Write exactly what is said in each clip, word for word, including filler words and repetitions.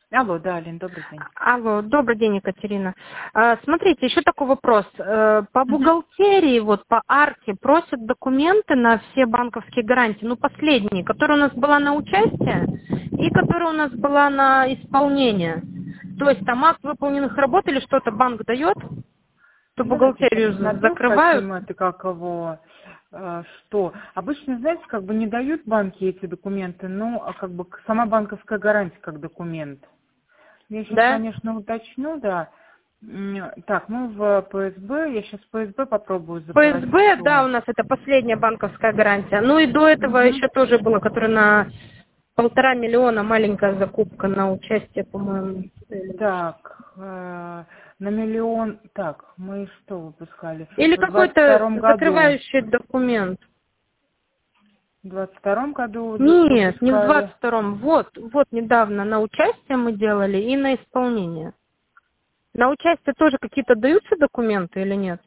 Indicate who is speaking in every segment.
Speaker 1: Алло, да, Алин, добрый день.
Speaker 2: Алло, добрый день, Екатерина. А, Смотрите, еще такой вопрос. Э, По
Speaker 1: Мгм.
Speaker 2: бухгалтерии, вот по арке просят документы на все банковские гарантии. Ну, последние, которая у нас была на участие и которая у нас была на исполнение. То есть там акт выполненных работ или что-то банк дает, то
Speaker 1: Давайте сейчас
Speaker 2: бухгалтерию з-
Speaker 1: посмотрю, в
Speaker 2: закрывают.
Speaker 1: каким это, как его, э, что. Обычно, знаете, как бы не дают банки эти документы, но а как бы к- сама банковская гарантия как документ. Я сейчас,
Speaker 2: Да?
Speaker 1: конечно, уточню, да. М, Так, мы в ПСБ, я сейчас в ПСБ попробую запросить.
Speaker 2: ПСБ, да, у
Speaker 1: что-
Speaker 2: нас это последняя банковская гарантия. Ну и до этого
Speaker 1: Мгм.
Speaker 2: еще тоже было, которое на полтора миллиона, маленькая закупка на участие, по-моему.
Speaker 1: Так, э, на миллион, так, мы что выпускали?
Speaker 2: Или
Speaker 1: В двадцать
Speaker 2: какой-то
Speaker 1: втором году.
Speaker 2: закрывающий документ.
Speaker 1: В двадцать втором году з-
Speaker 2: Нет, не в
Speaker 1: выпускали.
Speaker 2: двадцать втором. Вот, вот недавно на участие мы делали и на исполнение. На участие тоже какие-то даются документы или нет?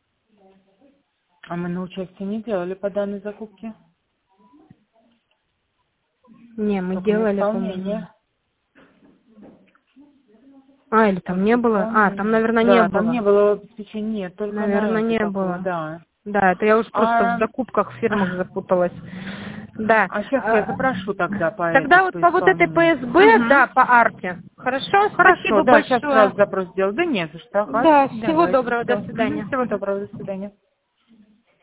Speaker 1: А мы на участие не делали по данной закупке.
Speaker 2: Не, мы
Speaker 1: Только на
Speaker 2: делали, по-моему.
Speaker 1: исполнение.
Speaker 2: А, или там не
Speaker 1: Только
Speaker 2: было? А, там,
Speaker 1: исполнение.
Speaker 2: наверное, не
Speaker 1: Да, там
Speaker 2: было.
Speaker 1: не было обеспечения, нет, только
Speaker 2: Наверное,
Speaker 1: на эту
Speaker 2: не
Speaker 1: такую,
Speaker 2: было.
Speaker 1: да.
Speaker 2: Да, это я уже просто в
Speaker 1: А,
Speaker 2: закупках в фирмах запуталась. Да.
Speaker 1: а сейчас я
Speaker 2: А,
Speaker 1: запрошу тогда по этой,
Speaker 2: Тогда вот
Speaker 1: по
Speaker 2: по вот этой
Speaker 1: исполнению.
Speaker 2: ПСБ,
Speaker 1: Угу.
Speaker 2: да, по арке. Хорошо,
Speaker 1: Хорошо,
Speaker 2: спасибо
Speaker 1: да, сейчас
Speaker 2: большое.
Speaker 1: сразу запрос сделал. Да нет, за что, ага.
Speaker 2: Да, всего
Speaker 1: Давайте,
Speaker 2: доброго, до
Speaker 1: все.
Speaker 2: свидания.
Speaker 1: Всего доброго, до свидания.